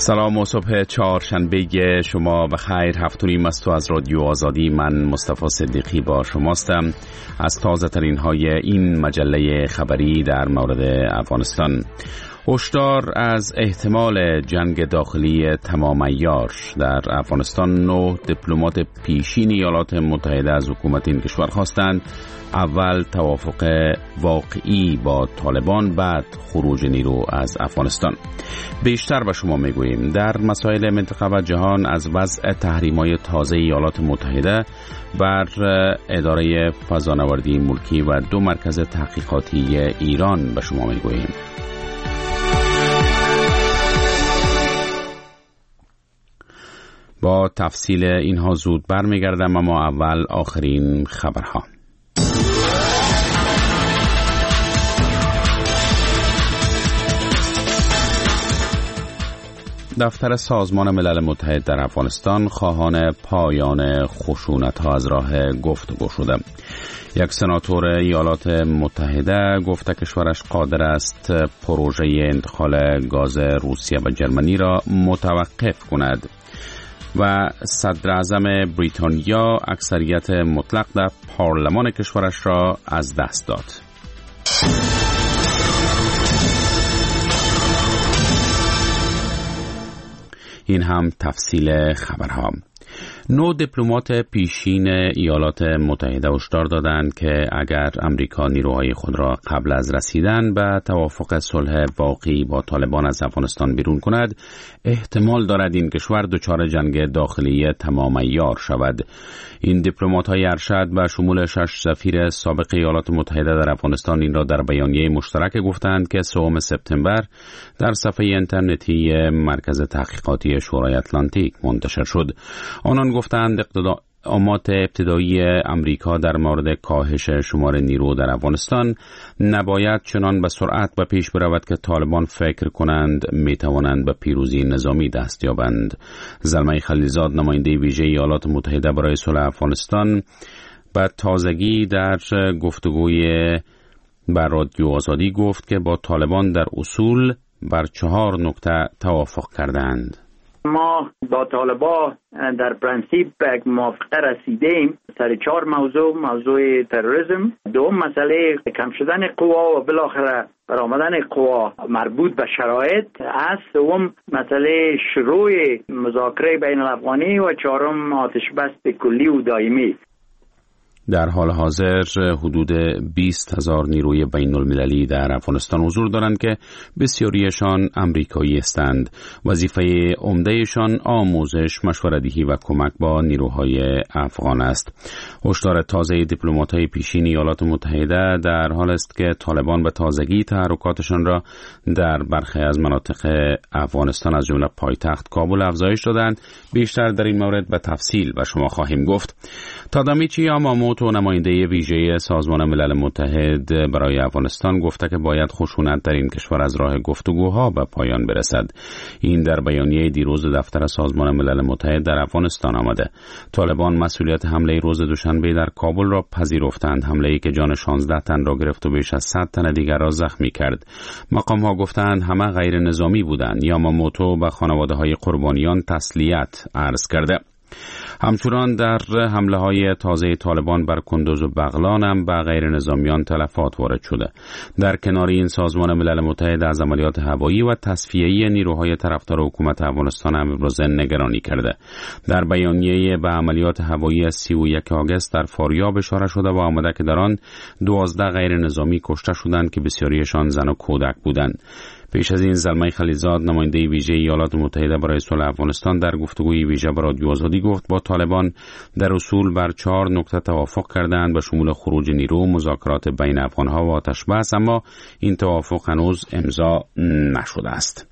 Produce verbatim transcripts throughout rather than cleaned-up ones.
سلام و صبح چهارشنبه شما بخیر. هفت و نیم است تو از رادیو آزادی. من مصطفی صدیقی با شماستم از تازه ترین های این مجله خبری در مورد افغانستان. هشدار از احتمال جنگ داخلی تمام عیار در افغانستان. نه دیپلمات پیشین ایالات متحده از حکومت این کشور خواستند اول توافق واقعی با طالبان، بعد خروج نیرو از افغانستان. بیشتر به شما میگوییم در مسائل منطقه و جهان از وضع تحریم‌های تازه ایالات متحده بر اداره فضانوردی ملکی و دو مرکز تحقیقاتی ایران به شما میگوییم. با تفصیل اینها زود برمیگردم، اما اول آخرین خبرها. دفتر سازمان ملل متحد در افغانستان خواهان پایان خشونت‌ها از راه گفتگو شده. یک سناتور ایالات متحده گفته کشورش قادر است پروژه انتقال گاز روسیه و جرمنی را متوقف کند و صدر اعظم بریتانیا اکثریت مطلق در پارلمان کشورش را از دست داد. این هم تفصیل خبرها. نو دیپلمات پیشین ایالات متحده هشدار دادند که اگر امریکا نیروهای خود را قبل از رسیدن به توافق صلح واقعی با طالبان از افغانستان بیرون کند، احتمال دارد این کشور دچار جنگ داخلی تمام عیار شود. این دیپلمات‌های ارشد و شمول شش سفیر سابق ایالات متحده در افغانستان این را در بیانیه مشترک گفتند که سوم سپتامبر در صفحه اینترنتی مرکز تحقیقاتی شورای اتلانتیک منتشر شد. آنان گفتند اقدامات ابتدایی امریکا در مورد کاهش شمار نیرو در افغانستان نباید چنان به سرعت به پیش برود که طالبان فکر کنند می توانند به پیروزی نظامی دست یابند. زلمه خلیلزاد، نماینده ویژه ایالات متحده برای صلح افغانستان، به تازگی در گفتگوی بر رادیو آزادی گفت که با طالبان در اصول بر چهار نکته توافق کردند. ما با طالبان در پرنسیپ به موافقه رسیدیم سر چهار موضوع: موضوع تروریسم، دوم مسئله کم شدن قوا و بالاخره برآمدن قوا مربوط به شرایط است، سوم مسئله شروع مذاکره بین الافغانی و چهارم آتش بس کلی و دائمی. در حال حاضر حدود بیست هزار نیروی بین المللی در افغانستان حضور دارند که بسیاریشان امریکایی هستند. وظیفه عمدهشان آموزش، مشوره‌دهی و کمک با نیروهای افغان است. هشدار تازه دیپلمات‌های پیشین ایالات متحده در حال است که طالبان به تازگی تحرکاتشان را در برخی از مناطق افغانستان از جمله پایتخت کابل افزایش دادند. بیشتر در این مورد به تفصیل به شما خواهیم گفت. تادامیچی یاماموتو، نماینده ویژه سازمان ملل متحد برای افغانستان، گفته که باید خشونت در این کشور از راه گفتگوها به پایان برسد. این در بیانیه دیروز دفتر سازمان ملل متحد در افغانستان آمده. طالبان مسئولیت حمله روز دوشنبه در کابل را پذیرفتند، حمله‌ای که جان شانزده تن را گرفت و بیش از صد تن دیگر را زخمی کرد. مقام‌ها گفتند همه غیر نظامی بودند. یاماموتو به خانواده‌های قربانیان تسلیت عرض کرده. همچنان در حمله های تازه طالبان بر کندوز و بغلان هم به غیر نظامیان تلفات وارد شده. در کنار این سازمان ملل متحد از عملیات هوایی و تصفیه‌ای نیروهای طرفدار حکومت افغانستان هم ابراز نگرانی کرده. در بیانیه به عملیات هوایی از سی و یک آگوست در فاریاب اشاره شده و آمده که در آن دوازده غیر نظامی کشته شدند که بسیاریشان زن و کودک بودند. پیش از این زلمه خلیلزاد، نماینده ویژه ایالات متحده برای صلح افغانستان، در گفتگوی ویژه با رادیو آزادی گفت با طالبان در اصول بر چهار نکته توافق کردند به شمول خروج نیرو، مذاکرات بین افغانها و آتش بس، اما این توافق هنوز امضا نشده است.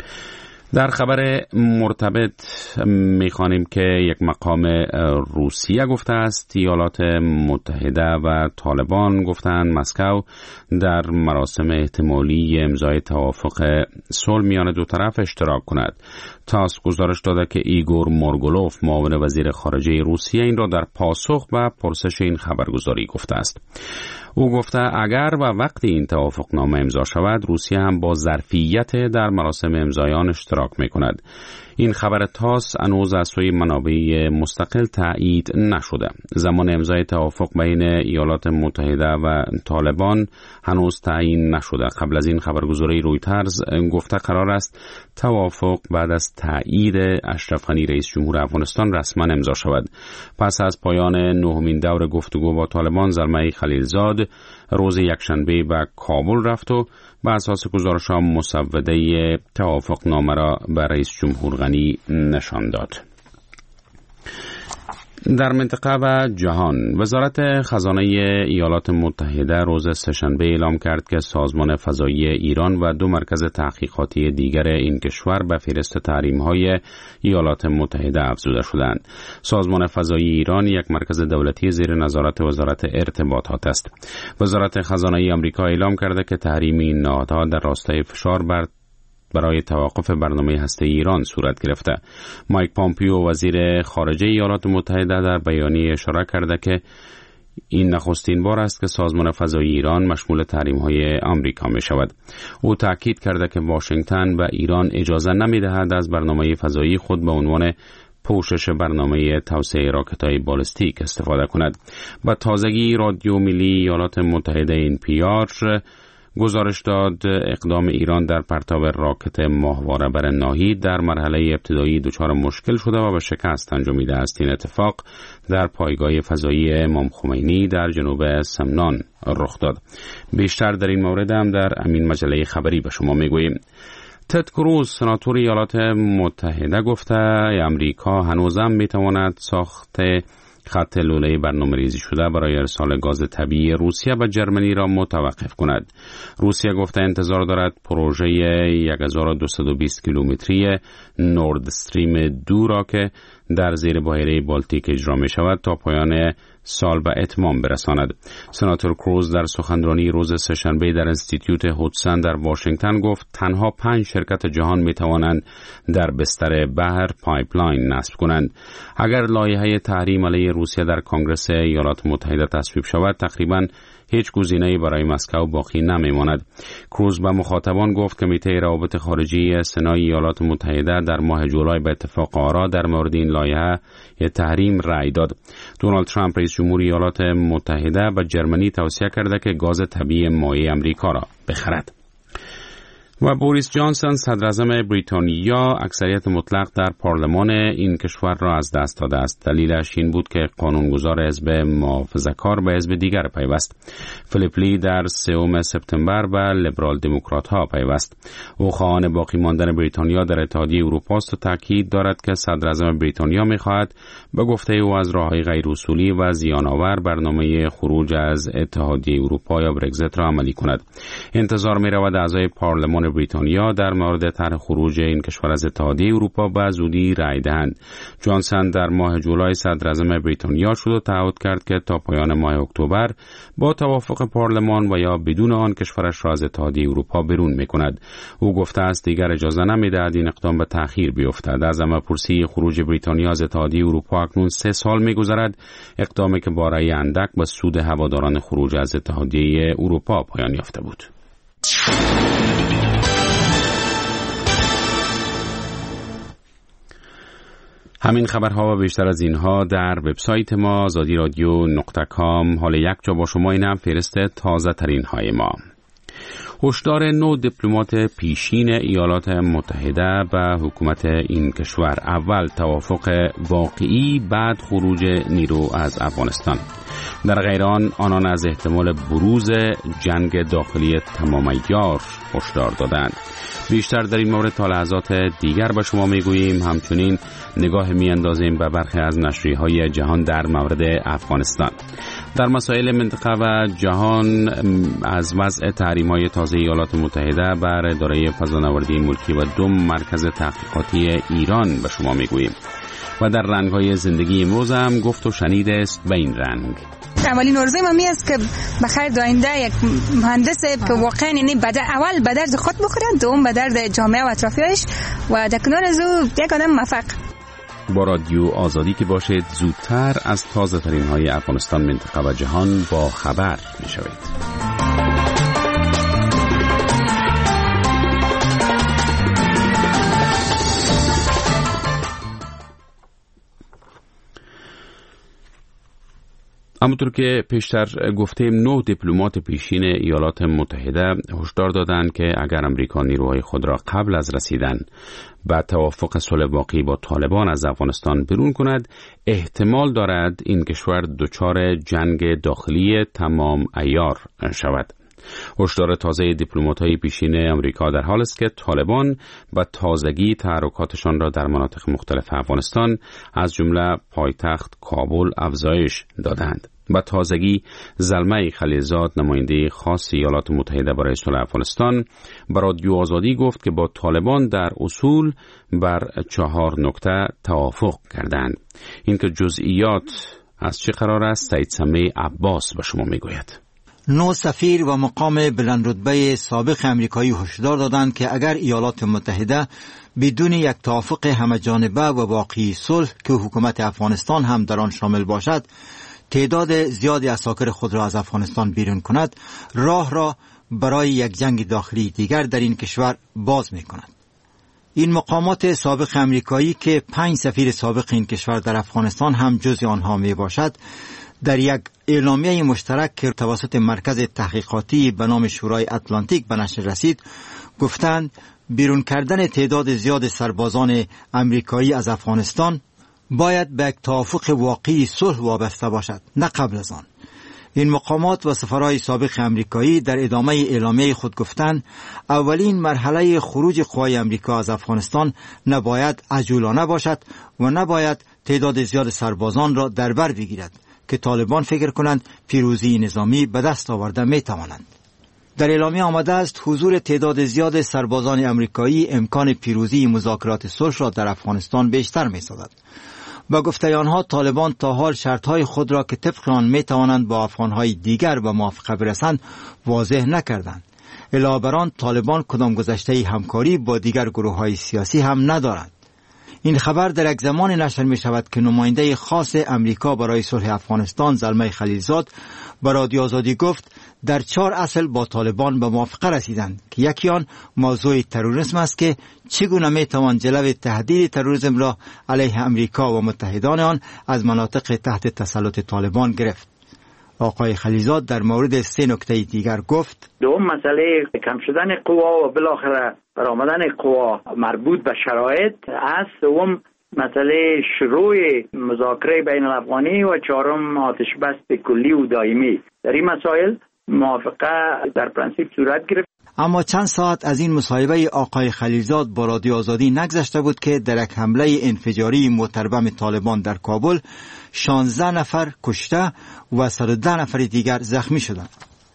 در خبر مرتبط می‌خوانیم که یک مقام روسیه گفته است ایالات متحده و طالبان گفتند مسکو در مراسم احتمالی امضای توافق صلح میان دو طرف اشتراک کند. تاس گزارش داده که ایگور مورگولوف، معاون وزیر خارجه روسیه، این را در پاسخ به پرسش این خبرگزاری گفته است. او گفته اگر و وقتی این توافقنامه امضا شود روسیه هم با ظرفیت در مراسم امضای آن اشتراک می‌کند. این خبر تاس هنوز از سوی منابع مستقل تایید نشده. زمان امضای توافق بین ایالات متحده و طالبان هنوز تعیین نشده. قبل از این خبرگزاری رویترز گفته قرار است توافق بعد از تایید اشرف غنی رئیس جمهور افغانستان رسما امضا شود. پس از پایان نهمین دور گفتگو با طالبان، زلمه خلیلزاد روز یکشنبه به کابل رفت و بر اساس گزارش‌ها مسوده توافقنامه را به رئیس جمهور غنی نشان داد. در منطقه و جهان، وزارت خزانه ایالات متحده روز سه‌شنبه اعلام کرد که سازمان فضایی ایران و دو مرکز تحقیقاتی دیگر این کشور به فهرست تحریم‌های ایالات متحده افزوده شدند. سازمان فضایی ایران یک مرکز دولتی زیر نظارت وزارت ارتباطات است. وزارت خزانه آمریکا اعلام کرده که تحریم این نهادها در راستای فشار بر برای توقف برنامه هسته‌ای ایران صورت گرفته. مایک پامپیو وزیر خارجه ایالات متحده در بیانیه اشاره کرده که این نخستین بار است که سازمان فضایی ایران مشمول تحریم‌های آمریکا می شود. او تاکید کرده که واشنگتن به ایران اجازه نمی دهد از برنامه فضایی خود به عنوان پوشش برنامه توسعه راکت‌های بالستیک استفاده کند. با تازگی رادیو ملی ایالات متحده این پی آر گزارش داد اقدام ایران در پرتاب راکت ماهواره بر ناهید در مرحله ابتدایی دچار مشکل شده و به شکست انجامیده است. این اتفاق در پایگاه فضایی امام خمینی در جنوب سمنان رخ داد. بیشتر در این مورد هم در امین مجله خبری به شما میگوییم. تد کروز سناتور ایالات متحده گفته امریکا هنوزم میتواند ساخت خط لوله برنامه‌ریزی شده برای ارسال گاز طبیعی روسیه و جرمنی را متوقف کند. روسیه گفته انتظار دارد پروژه هزار و دویست و بیست کیلومتری نورد استریم دو را که در زیر بحیره بالتیک اجرا می شود تا پایان سال به اتمام برساند. سناتور کروز در سخنرانی روز سه‌شنبه در انستیتیوت هودسون در واشنگتن گفت تنها پنج شرکت جهان می توانند در بستر بحر پایپلاین نصب کنند. اگر لایحه تحریم علیه روسیه در کنگره ایالات متحده تصویب شود، تقریباً هیچ گزینه‌ای برای مسکو باقی نمی‌ماند. کروز به مخاطبان گفت کمیته روابط خارجی سنای ایالات متحده در ماه جولای به اتفاق آرا در مورد این لایحه تحریم رأی داد. دونالد ترامپ رئیس جمهور ایالات متحده به جرمنی توصیه کرده که گاز طبیعی مایع آمریکا را بخرد. و بوریس جانسون صدراعظم بریتانیا اکثریت مطلق در پارلمان این کشور را از دست داده است. دلیلش این بود که قانونگذار حزب محافظه‌کار به حزب دیگر پیوست. فیلیپ لی در سوم سپتامبر به لیبرال دموکرات ها پیوست. او خواهان باقی ماندن بریتانیا در اتحادیه اروپا است و تاکید دارد که صدراعظم بریتانیا می‌خواهد به گفته او از راه‌های غیر اصولی و زیان‌آور برنامه خروج از اتحادیه اروپا یا برگزیت را عملی کند. انتظار می‌رود اعضای پارلمان بریتانیا در مورد طرح خروج این کشور از اتحادیه اروپا به زودی رأی دهند. جانسون در ماه جولای صدراعظم بریتانیا شد و تعهد کرد که تا پایان ماه اکتبر با توافق پارلمان و یا بدون آن کشورش را از اتحادیه اروپا بیرون می‌کند. او گفته است دیگر اجازه نمی‌دهد این اقدام به تأخیر بیفتد. از عمه‌پرسی خروج بریتانیا از اتحادیه اروپا اکنون سه سال می‌گذرد، اقدامی که با رأی اندک به سود هواداران خروج از اتحادیه اروپا پایان یافته بود. همین خبرها و بیشتر از اینها در وبسایت ما آزادی رادیو نقطه کام. حال یک جا با شما، این هم فهرست تازه ترین های ما. هشدار نو دیپلمات پیشین ایالات متحده به حکومت این کشور: اول توافق واقعی، بعد خروج نیرو از افغانستان. در غیر آن آنان از احتمال بروز جنگ داخلی تمام عیار هشدار دادند. بیشتر در این مورد تا لحظات دیگر به شما میگوییم. همچنین نگاه میاندازیم به برخی از نشریه‌های جهان در مورد افغانستان. در مسائل منطقه و جهان از وضع تحریم‌های تازه ایالات متحده بر اداره فضانوردی ملکی و دو مرکز تحقیقاتی ایران به شما میگوییم. و در رنگ‌های زندگی امروز هم گفت و شنید است به این رنگ. اولین آرزوی من این است که بخیر داینده یک مهندس که واقعا یعنی بدر اول به درد خود بخوره، دوم به درد جامعه و اطرافیانش و در کنار از او یک آدم موفق. با رادیو آزادی که باشید زودتر از تازه ترین های افغانستان، منطقه و جهان با خبر می شوید. همونطور که پیشتر گفتیم، نه دیپلمات پیشین ایالات متحده هشدار دادند که اگر امریکا نیروهای خود را قبل از رسیدن به توافق صلح واقعی با طالبان از افغانستان بیرون کند، احتمال دارد این کشور دچار جنگ داخلی تمام عیار شود. هشدار تازه دیپلمات‌های پیشین امریکا در حال است که طالبان با تازگی تحرکاتشان را در مناطق مختلف افغانستان از جمله پایتخت کابل افزایش دادند. با تازگی زلمه خلیلزاد، نماینده خاص ایالات متحده برای صلح افغانستان، به رادیو آزادی گفت که با طالبان در اصول بر چهار نکته توافق کردند. اینکه جزئیات از چه قرار است، سید سمیع عباس به شما میگوید. نو سفیر و مقام بلند رتبه سابق امریکایی هشدار دادند که اگر ایالات متحده بدون یک توافق همه‌جانبه و واقعی صلح که حکومت افغانستان هم در آن شامل باشد، تعداد زیادی عساکر خود را از افغانستان بیرون کند، راه را برای یک جنگ داخلی دیگر در این کشور باز می کند. این مقامات سابق امریکایی که پنج سفیر سابق این کشور در افغانستان هم جزء آنها می باشد، در یک اعلامیه مشترک که توسط مرکز تحقیقاتی به نام شورای اتلانتیک به نشر رسید، گفتند بیرون کردن تعداد زیاد سربازان امریکایی از افغانستان باید به یک توافق واقعی صلح وابسته باشد، نه قبل از آن. این مقامات و سفرهای سابق امریکایی در ادامه اعلامیه خود گفتند اولین مرحله خروج قوای امریکا از افغانستان نباید عجولانه باشد و نباید تعداد زیاد سربازان را در بر بگیرد که طالبان فکر کنند پیروزی نظامی به دست آورده می توانند. در اعلامیه آمده است حضور تعداد زیاد سربازان امریکایی امکان پیروزی مذاکرات صلح را در افغانستان بیشتر می سازد. با گفته آنها طالبان تا حال شرطهای خود را که طبق آن می توانند با افغانهای دیگر به موافقه برسند واضح نکردند. علاوه بر آن طالبان کدام گذشته همکاری با دیگر گروه‌های سیاسی هم ندارند. این خبر در یک زمان نشر می شود که نماینده خاص امریکا برای صلح افغانستان زلمه خلیلزاد به رادیو آزادی گفت در چهار اصل با طالبان به موافقه رسیدند که یکی آن موضوع تروریسم است که چگونه می توان جلوی تهدید تروریسم را علیه امریکا و متحدان آن از مناطق تحت تسلط طالبان گرفت. آقای خلیلزاد در مورد سه نکته دیگر گفت: دوم مسئله کم شدن قوا و بالاخره برآمدن قوا مربوط به شرایط است. دوم مسئله شروع مذاکره بین الافغانی و چهارم آتش بس کلی و دائمی. در این مسائل موافقه در پرانسیپ صورت گرفت. اما چند ساعت از این مصاحبه آقای خلیلزاد با رادیو آزادی نگذشته بود که در یک حمله انفجاری متربم طالبان در کابل شانزده نفر کشته و صد و ده نفر دیگر زخمی شدند.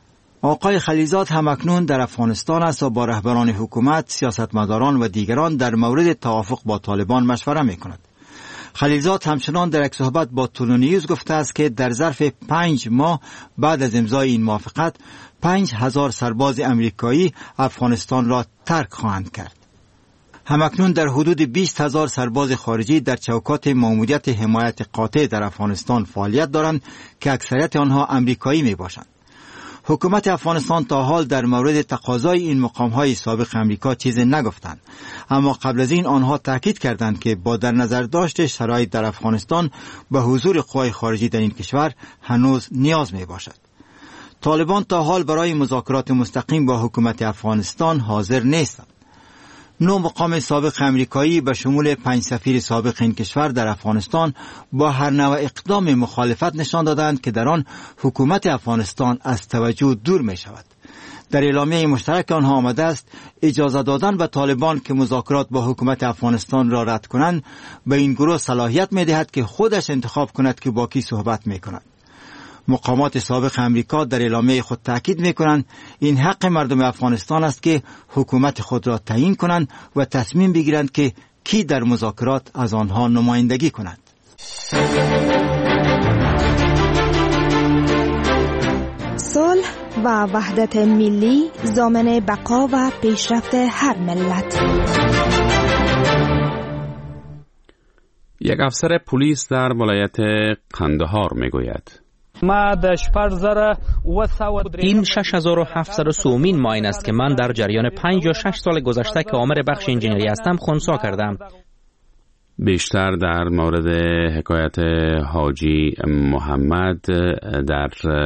آقای خلیلزاد هم اکنون در افغانستان است و با رهبران حکومت، سیاستمداران و دیگران در مورد توافق با طالبان مشوره می کند. خلیلزاد همچنان در یک صحبت با تولونیوز گفته است که در ظرف پنج ماه بعد از امضای این موافقت پنج هزار سرباز امریکایی افغانستان را ترک خواهند کرد. همکنون در حدود بیست هزار سرباز خارجی در چوکات ماموریت حمایت قاطع در افغانستان فعالیت دارند که اکثریت آنها امریکایی می باشند. حکومت افغانستان تا حال در مورد تقاضای این مقام‌های سابق امریکا چیزی نگفتند، اما قبل از این آنها تاکید کردند که با در نظر داشت شرایط در افغانستان به حضور قوای خارجی در این کشور هنوز نیاز می باشد. طالبان تا حال برای مذاکرات مستقیم با حکومت افغانستان حاضر نیستند. نو مقام سابق امریکایی به شمول پنج سفیر سابق این کشور در افغانستان با هر نوع اقدام مخالفت نشان دادند که در آن حکومت افغانستان از توجه دور می شود. در اعلامیه مشترک آنها آمده است اجازه دادن به طالبان که مذاکرات با حکومت افغانستان را رد کنند به این گروه صلاحیت می دهد که خودش انتخاب کند که با کی صحبت می کند. مقامات سابق امریکا در اعلامیه خود تاکید می‌کنند این حق مردم افغانستان است که حکومت خود را تعیین کنند و تصمیم بگیرند که کی در مذاکرات از آنها نمایندگی کند. صلح و وحدت ملی ضامن بقا و پیشرفت هر ملت. یک افسر پلیس در ولایت قندهار میگوید این شش هزار و هفتصد و سومین ماین است که من در جریان پنج یا شش سال گذشته که آمر بخش انجینری هستم خنثی کردم. بیشتر در مورد حکایت حاجی محمد در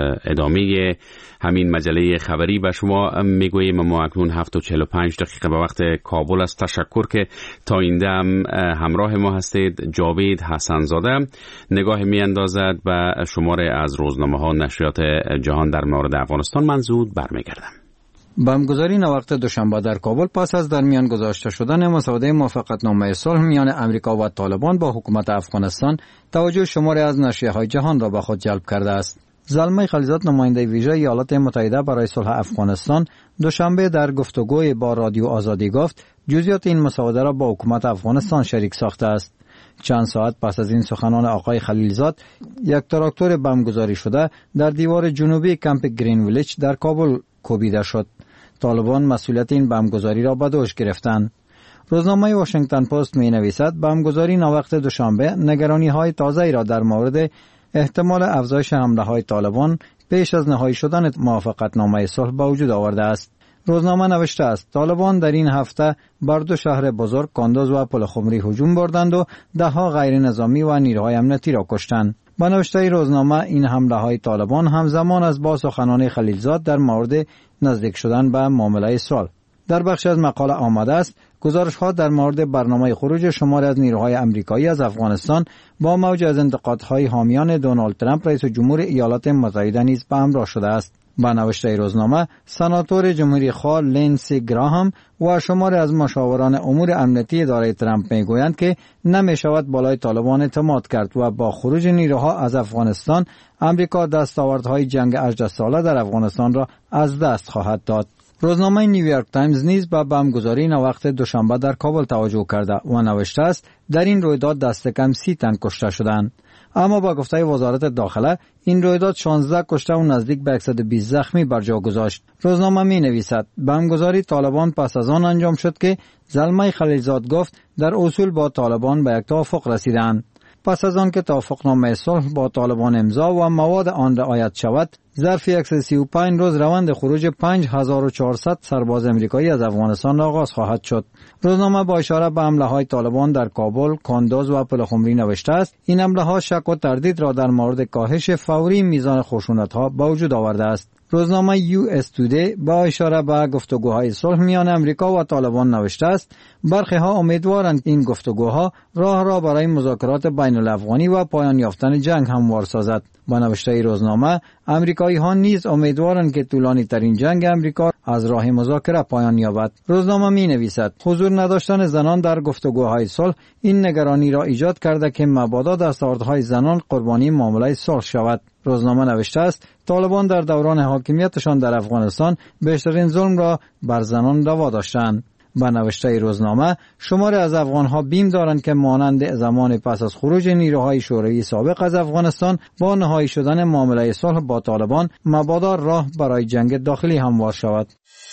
ادامه همین مجله خبری به شما میگوییم. ما اکنون هفت و چهل و پنج دقیقه به وقت کابل است. تشکر که تا این دم همراه ما هستید. جاوید حسنزاده نگاه می اندازد به شماره از روزنامه ها نشریات جهان در مورد افغانستان. من زود برمیگردم. بمبگذاری نوقت دوشنبه در کابل پس از در میان گذاشته شدن مسوده موافقتنامه صلح میان امریکا و طالبان با حکومت افغانستان توجه شماری از نشریه‌های جهان را به خود جلب کرده است. زلمه خلیزاد نماینده ویژه ایالات متحده برای صلح افغانستان دوشنبه در گفتگوی با رادیو آزادی گفت جزئیات این مسوده را با حکومت افغانستان شریک ساخته است. چند ساعت پس از این سخنان آقای خلیلزاد یک تراکتور بمبگذاری شده در دیوار جنوبی کمپ گرین ویلیج در کابل کوبیده شد. طالبان مسئولیت این بمبگذاری را به دوش گرفتند. روزنامه واشنگتن پست می نویسد بمبگذاری ناوقت دوشنبه نگرانی های تازه‌ای را در مورد احتمال افزایش حمله های طالبان پیش از نهایی شدن موافقتنامه صلح به وجود آورده است. روزنامه نوشته است طالبان در این هفته بر دو شهر بزرگ کاندوز و پلخمری هجوم بردند و ده ها غیر نظامی و نیروهای امنیتی را کشتند. با نوشته روزنامه این حمله های طالبان همزمان از با سخنان خلیلزاد در مورد نزدیک شدن به معامله صلح. در بخش از مقاله آمده است گزارش ها در مورد برنامه خروج شماری از نیروهای آمریکایی از افغانستان با موج از انتقادهای حامیان دونالد ترامپ رئیس جمهور ایالات متحده نیز به همراه شده است. با نوشته روزنامه سناتور جمهوری خواه لینسی گراهام و شماری از مشاوران امور امنیتی اداره ترامپ میگویند که نمیشود بالای طالبان اعتماد کرد و با خروج نیروها از افغانستان امریکا دستاوردهای جنگ هجده ساله در افغانستان را از دست خواهد داد. روزنامه نیویورک تایمز نیز به بمبگذاری نوقت دوشنبه در کابل توجه کرده و نوشته است در این رویداد دست کم سی تن کشته شدند. اما با گفته وزارت داخله این رویداد شانزده کشته و نزدیک به صد و بیست زخمی بر جا گذاشت. روزنامه می نویسد بمبگذاری طالبان پس از آن انجام شد که زلمه خلیلزاد گفت در اصول با طالبان به یک توافق رسیدند. پس از آن که توافقنامه صلح با طالبان امضا و مواد آن رعایت شود، ظرف صد و سی و پنج روز روند خروج پنج هزار و چهارصد سرباز امریکایی از افغانستان آغاز خواهد شد. روزنامه با اشاره به حمله های طالبان در کابل، کاندوز و پلخمری نوشته است این حمله ها شک و تردید را در مورد کاهش فوری میزان خشونت ها به وجود آورده است. روزنامه یو اس تودی با اشاره به گفتگوهای صلح میان امریکا و طالبان نوشته است برخی ها امیدوارند این گفتگوها راه را برای مذاکرات بین الافغانی و پایان یافتن جنگ هموار سازد. با نوشته روزنامه امریکایی ها نیز امیدوارند که طولانی ترین جنگ امریکا از راه مذاکره پایان یابد. روزنامه می نویسد حضور نداشتن زنان در گفتگوهای صلح این نگرانی را ایجاد کرده که مبادا دستاوردهای زنان قربانی معامله صلح شود. روزنامه نوشته است طالبان در دوران حاکمیتشان در افغانستان بیشترین ظلم را بر زنان روا داشتند. با نوشته روزنامه شماری از افغانها بیم دارند که مانند زمان پس از خروج نیروهای شوروی سابق از افغانستان با نهایی شدن معامله صلح با طالبان مبادا راه برای جنگ داخلی هموار شود.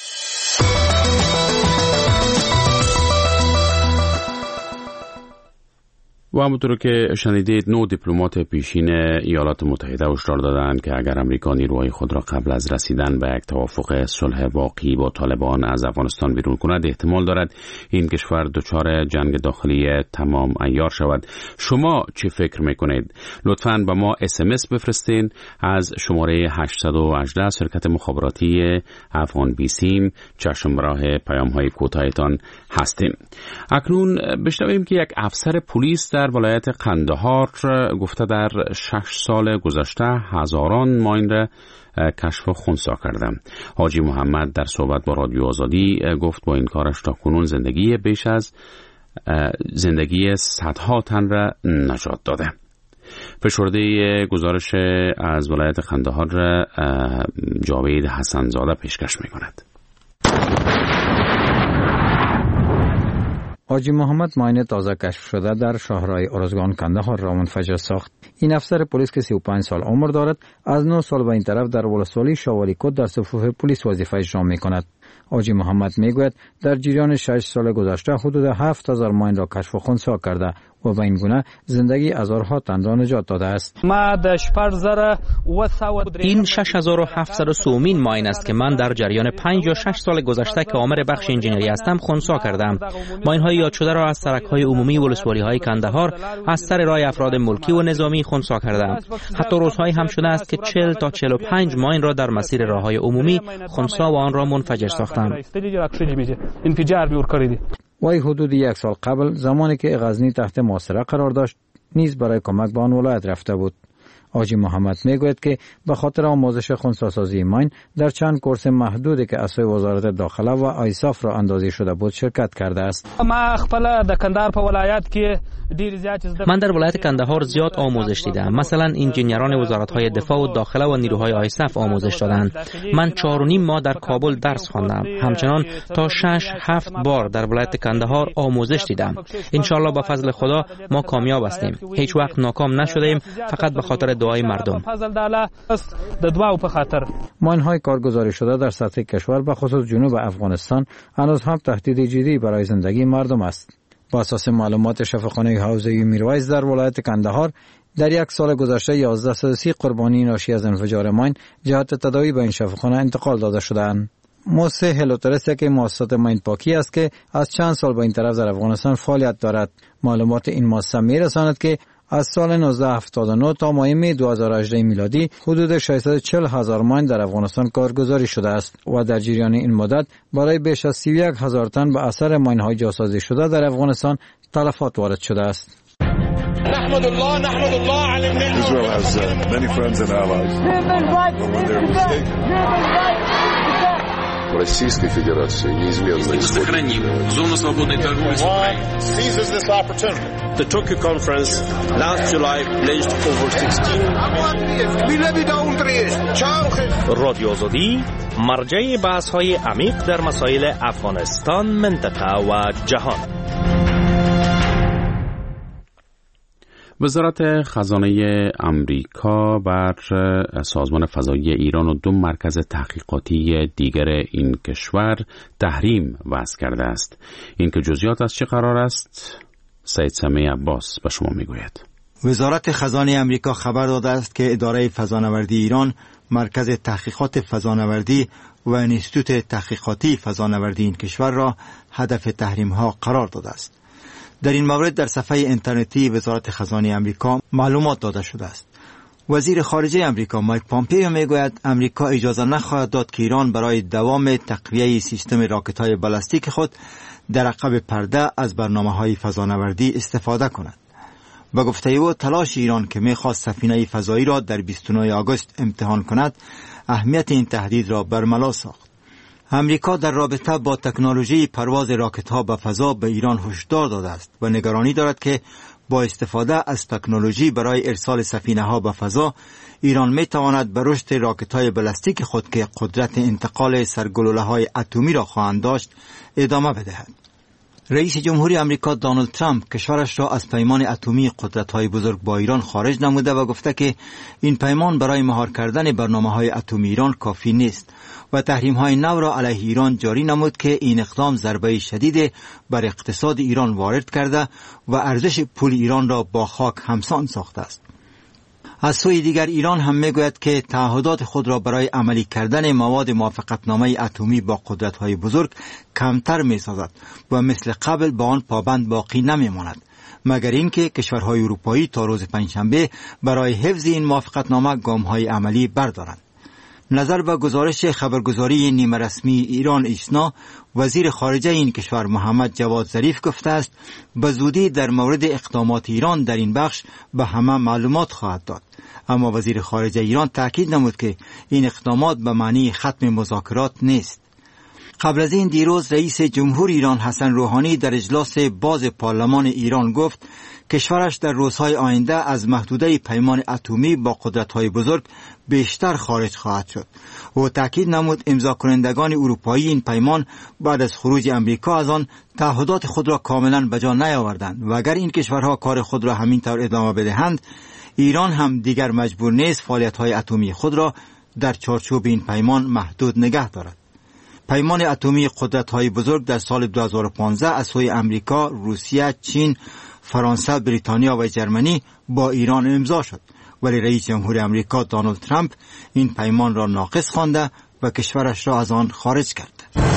و همونطور که شنیدید نو دیپلمات پیشین ایالات متحده هشدار دادند که اگر امریکا نیروهای خود را قبل از رسیدن به یک توافق صلح واقعی با طالبان از افغانستان بیرون کند احتمال دارد این کشور دچار جنگ داخلی تمام عیار شود. شما چی فکر میکنید؟ لطفاً به ما اس ام اس بفرستین از شماره هشت یک هشت شرکت مخابراتی افغان بیسیم. چشم راه پیام های کوتاهتان هستیم. اکنون بشنویم که یک افسر پلیس در ولایت قندهار گفته در شش سال گذشته هزاران ماین را کشف و خنثی کرده. حاجی محمد در صحبت با رادیو آزادی گفت با این کارش تا کنون زندگی بیش از زندگی صدها تن را نجات داده. فشرده گزارش از ولایت قندهار را جاوید حسنزاده پیشکش می کند. حاجی محمد ماین تازه کشف شده در شهرهای ارزگان کندهار را منفجر ساخت. این افسر پلیس که سی و پنج سال عمر دارد از نه سال به این طرف در ولسوالی شوالی کد در صفوف پلیس وظیفه اجرا می کند. آجی محمد میگوید در جریان شش سال گذشته حدود هفت هزار ماین را کشف و خنثی کرده و به این گونه زندگی هزارها تن را نجات داده است. این شش هزار و هفتصد و سومین ماین است که من در جریان پنج یا شش سال گذشته که عامل بخش انجینری هستم خنثی کردم. ماین های یاد شده را از سرک های عمومی ولسوالی های کندهار از سر راه افراد ملکی و نظامی خنثی کردم. حتی روزهایی هم شده است که چهل تا چهل و پنج ماین را در مسیر راه های عمومی خنثی و آن را منفجر ساختم. وی حدود یک سال قبل زمانی که غزنی تحت محاصره قرار داشت نیز برای کمک به آن ولایت رفته بود. آجی محمد میگوید که به خاطر آموزش خنثی سازی ماین در چند کورس محدودی که از سوی وزارت داخله و آیساف را اندازی شده بود شرکت کرده است. من در ولایت کندهار زیاد آموزش دیدم. مثلا انجینران وزارت‌های دفاع و داخله و نیروهای آیساف آموزش دادند. من چهار و نیم ماه در کابل درس خواندم. همچنان تا شش هفت بار در ولایت کندهار آموزش دیدم. انشالله با فضل خدا ما کامیاب هستیم. هیچ وقت ناکام نشدیم، فقط به خاطر دعای مردم. ماین‌های کارگزاری شده در سطح کشور به خصوص جنوب افغانستان هنوز هم تهدید جدی برای زندگی مردم است. با اساس معلومات شفاخانه حوزه میرویس در ولایت کندهار در یک سال گذشته یازده صد و سی قربانی ناشی از انفجار ماین جهت تداوی به این شفاخانه انتقال داده شدند. موسه هلوترس که مؤسسات ماین پاکی است که از چند سال به این طرف در افغانستان فعالیت دارد. معلومات این مؤسسه میرساند که از سال نوزده هفتاد و نه تا ماه می دو هزار و هجده میلادی حدود ششصد و چهل هزار ماین در افغانستان کارگزاری شده است و در جریان این مدت برای بیش از سی و یک هزار تن به اثر ماین‌های جاسازی شده در افغانستان تلفات وارد شده است. نحمد الله نحمد الله على النعمة. Israel has uh, many friends and allies. When they're mistaken. Российской Федерации неизменно сохраним зону свободной торговли с Украиной. Seizes this opportunity. The Tokyo conference last July pledged over sixteen رادیو آزادی مرجع بحث‌های عمیق در مسائل افغانستان، منطقه و جهان. وزارت خزانه امریکا بر سازمان فضایی ایران و دو مرکز تحقیقاتی دیگر این کشور تحریم وضع کرده است. این که جزئیات از چه قرار است؟ سید سمیع عباس به شما میگوید. وزارت خزانه امریکا خبر داده است که اداره فضانوردی ایران، مرکز تحقیقات فضانوردی و انستیتوت تحقیقاتی فضانوردی این کشور را هدف تحریم ها قرار داده است. در این مورد در صفحه اینترنتی وزارت خزانه امریکا معلومات داده شده است. وزیر خارجه امریکا مایک پامپیو میگوید امریکا اجازه نخواهد داد که ایران برای دوام تقویه سیستم راکت‌های بالستیک خود در عقب پرده از برنامه‌های فضانوردی استفاده کند. با گفته او تلاش ایران که می‌خواست سفینه فضایی را در بیست و نه آگوست امتحان کند، اهمیت این تهدید را برملا ساخت. امریکا در رابطه با تکنولوژی پرواز راکت‌ها به فضا به ایران هشدار داده است و نگرانی دارد که با استفاده از تکنولوژی برای ارسال سفینه‌ها به فضا، ایران می‌تواند به رشد راکت‌های بالستیک خود که قدرت انتقال سرگلوله‌های اتمی را خواهند داشت ادامه بدهد. رئیس جمهوری آمریکا دونالد ترامپ کشورش را از پیمان اتمی قدرت‌های بزرگ با ایران خارج نموده و گفته که این پیمان برای مهار کردن برنامه‌های اتمی ایران کافی نیست و تحریم‌های نو را علیه ایران جاری نمود که این اقدام ضربه شدید بر اقتصاد ایران وارد کرده و ارزش پول ایران را با خاک همسان ساخته است. از سوی دیگر ایران هم میگوید که تعهدات خود را برای عملی کردن مواد موافقتنامه اتمی با قدرت‌های بزرگ کمتر می‌سازد و مثل قبل با آن پابند باقی نمی‌ماند، مگر اینکه کشورهای اروپایی تا روز پنجشنبه برای حفظ این موافقتنامه گام‌های عملی بردارند. نظر به گزارش خبرگزاری نیمه رسمی ایران ایسنا، وزیر خارجه این کشور محمد جواد ظریف گفته است به زودی در مورد اقدامات ایران در این بخش به همه معلومات خواهد داد. اما وزیر خارجه ایران تاکید نمود که این اقدامات به معنی ختم مذاکرات نیست. قبل از این دیروز رئیس جمهور ایران حسن روحانی در اجلاس باز پارلمان ایران گفت کشورش در روزهای آینده از محدوده پیمان اتمی با قدرت‌های بزرگ بیشتر خارج خواهد شد. و تاکید نمود امضا کنندگان اروپایی این پیمان بعد از خروج امریکا از آن تعهدات خود را کاملا به جا نیاوردند و اگر این کشورها کار خود را همین طور ادامه بدهند، ایران هم دیگر مجبور نیست فعالیت‌های اتمی خود را در چارچوب این پیمان محدود نگه دارد. پیمان اتمی قدرت‌های بزرگ در سال دو هزار و پانزده از سوی امریکا، روسیه، چین، فرانسه، بریتانیا و جرمنی با ایران امضا شد، ولی رئیس جمهور امریکا دونالد ترامپ این پیمان را ناقص خوانده و کشورش را از آن خارج کرد.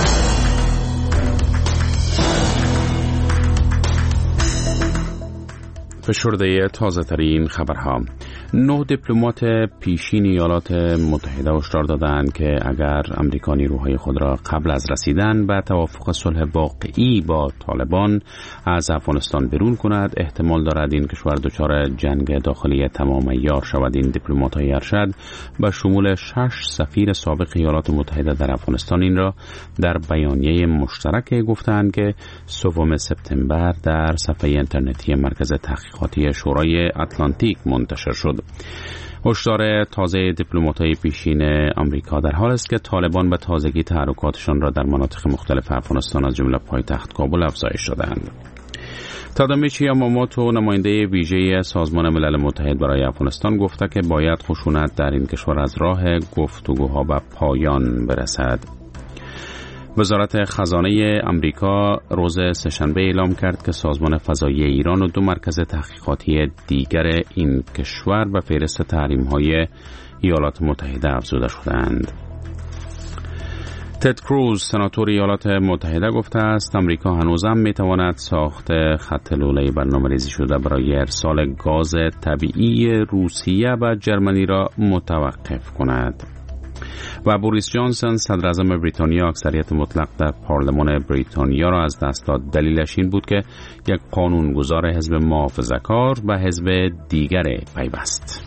فشرده تازه ترین خبرها. نه دیپلمات پیشین ایالات متحده هشدار دادند که اگر امریکا نیروهای خود را قبل از رسیدن به توافق صلح واقعی با طالبان از افغانستان بیرون کند، احتمال دارد این کشور دچار جنگ داخلی تمام عیار شود. این دیپلمات‌های ارشد به شمول شش سفیر سابق ایالات متحده در افغانستان این را در بیانیه مشترک گفتند که سوم سپتامبر در صفحه اینترنتی مرکز تحقیقاتی شورای اتلانتیک منتشر شد. هشدار تازه دیپلمات‌های پیشین آمریکا در حال است که طالبان به تازگی تحرکاتشان را در مناطق مختلف افغانستان از جمله پایتخت کابل افزایش دادند. تادامیچی یاماموتو، نماینده ویژه سازمان ملل متحد برای افغانستان، گفته که باید خشونت در این کشور از راه گفتگوها به پایان برسد. وزارت خزانه آمریکا روز سه‌شنبه اعلام کرد که سازمان فضایی ایران و دو مرکز تحقیقاتی دیگر این کشور به فهرست تحریم‌های ایالات متحده افزوده شدند. تد کروز، سناتور ایالات متحده، گفته است آمریکا هنوزم میتواند ساخت خط لوله برنامه‌ریزی شده برای ارسال گاز طبیعی روسیه و جرمنی را متوقف کند. و بوریس جانسون، صدر اعظم بریتانیا، اکثریت مطلق در پارلمان بریتانیا را از دست داد. دلیلش این بود که یک قانونگذار حزب محافظه‌کار به حزب دیگر پیوست.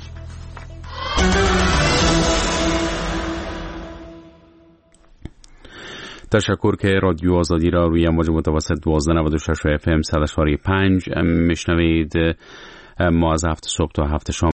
تشکر که رادیو آزادی را روی موج متوسط دوازده نود و شش اف ام صد و پنج میشنوید. ما از هفت صبح تا هفت شام